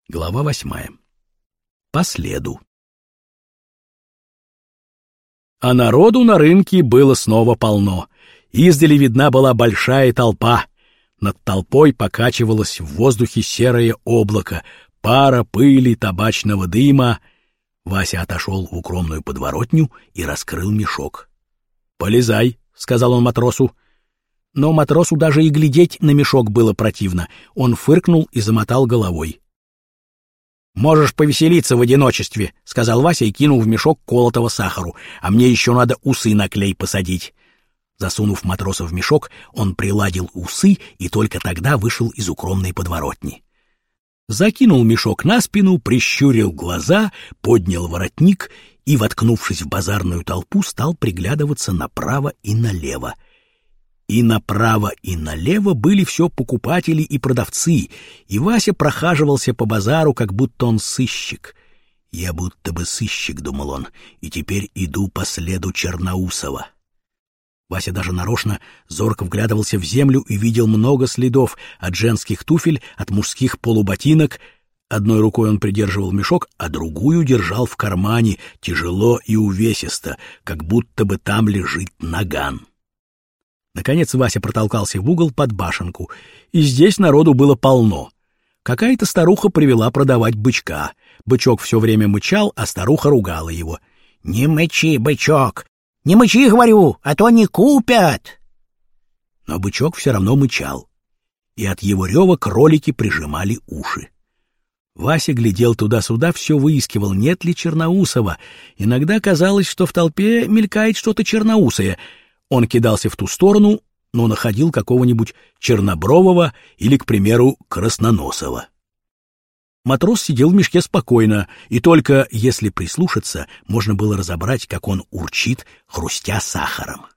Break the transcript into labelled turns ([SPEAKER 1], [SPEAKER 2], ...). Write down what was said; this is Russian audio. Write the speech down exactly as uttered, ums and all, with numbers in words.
[SPEAKER 1] Глава восьмая. По следу. А народу на рынке было снова полно. Издали видна была большая толпа. Над толпой покачивалось в воздухе серое облако, пара, пыли, табачного дыма. Вася отошел в укромную подворотню и раскрыл мешок. «Полезай», — сказал он матросу. Но матросу даже и глядеть на мешок было противно. Он фыркнул и замотал головой. «Можешь повеселиться в одиночестве», — сказал Вася и кинул в мешок колотого сахару. «А мне еще надо усы на клей посадить». Засунув матроса в мешок, он приладил усы и только тогда вышел из укромной подворотни. Закинул мешок на спину, прищурил глаза, поднял воротник и, воткнувшись в базарную толпу, стал приглядываться направо и налево. И направо, и налево были все покупатели и продавцы, и Вася прохаживался по базару, как будто он сыщик. «Я будто бы сыщик», — думал он, — «и теперь иду по следу Черноусова». Вася даже нарочно зорко вглядывался в землю и видел много следов от женских туфель, от мужских полуботинок. Одной рукой он придерживал мешок, а другую держал в кармане, тяжело и увесисто, как будто бы там лежит наган. Наконец Вася протолкался в угол под башенку, и здесь народу было полно. Какая-то старуха привела продавать бычка. Бычок все время мычал, а старуха ругала его. «Не мычи, бычок! Не мычи, говорю, а то не купят!» Но бычок все равно мычал, и от его рева кролики прижимали уши. Вася глядел туда-сюда, все выискивал, нет ли Черноусова. Иногда казалось, что в толпе мелькает что-то черноусое. Он кидался в ту сторону, но находил какого-нибудь чернобрового или, к примеру, красноносого. Матрос сидел в мешке спокойно, и только, если прислушаться, можно было разобрать, как он урчит, хрустя сахаром.